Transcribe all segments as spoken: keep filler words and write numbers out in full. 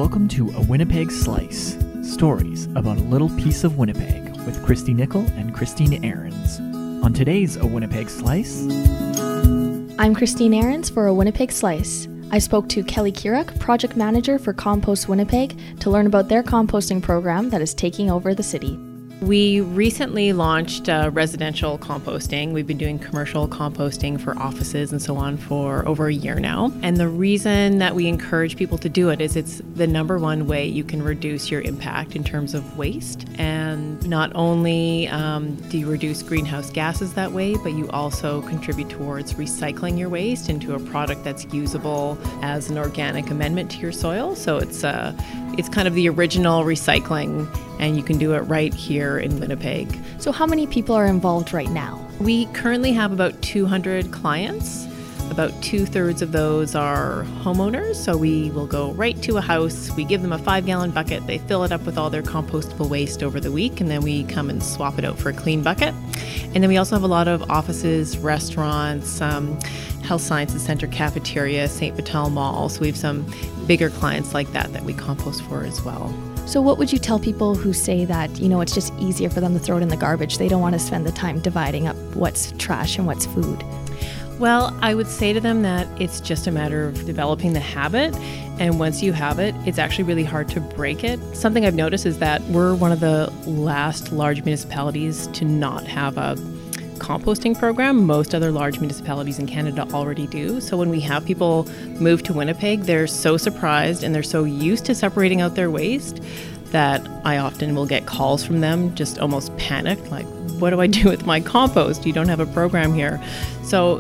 Welcome to A Winnipeg Slice, stories about a little piece of Winnipeg with Christy Nickel and Christine Ahrens. On today's A Winnipeg Slice... I'm Christine Ahrens for A Winnipeg Slice. I spoke to Kelly Kiruk, project manager for Compost Winnipeg, to learn about their composting program that is taking over the city. We recently launched uh, residential composting. We've been doing commercial composting for offices and so on for over a year now. And the reason that we encourage people to do it is it's the number one way you can reduce your impact in terms of waste. And not only um, do you reduce greenhouse gases that way, but you also contribute towards recycling your waste into a product that's usable as an organic amendment to your soil. So it's uh, it's kind of the original recycling, and you can do it right here in Winnipeg. So how many people are involved right now? We currently have about two hundred clients. About two-thirds of those are homeowners, so we will go right to a house, we give them a five-gallon bucket, they fill it up with all their compostable waste over the week, and then we come and swap it out for a clean bucket. And then we also have a lot of offices, restaurants, um, Health Sciences Center, cafeteria, Saint Vital Mall, so we have some bigger clients like that that we compost for as well. So what would you tell people who say that, you know, it's just easier for them to throw it in the garbage? They don't want to spend the time dividing up what's trash and what's food. Well, I would say to them that it's just a matter of developing the habit. And once you have it, it's actually really hard to break it. Something I've noticed is that we're one of the last large municipalities to not have a composting program. Most other large municipalities in Canada already do. So when we have people move to Winnipeg, they're so surprised and they're so used to separating out their waste that I often will get calls from them, just almost panicked, like, what do I do with my compost? You don't have a program here. So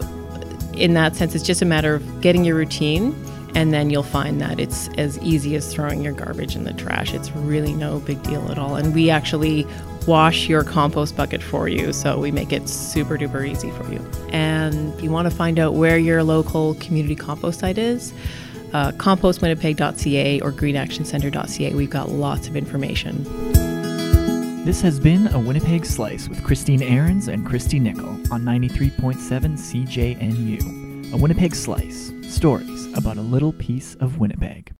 in that sense, it's just a matter of getting your routine, and then you'll find that it's as easy as throwing your garbage in the trash. It's really no big deal at all. And we actually wash your compost bucket for you, so we make it super duper easy for you. And if you want to find out where your local community compost site is, uh, compost winnipeg dot c a or green action centre dot c a. We've got lots of information. This has been A Winnipeg Slice with Christine Ahrens and Christy Nickel on ninety-three point seven C J N U. A Winnipeg Slice, stories about a little piece of Winnipeg.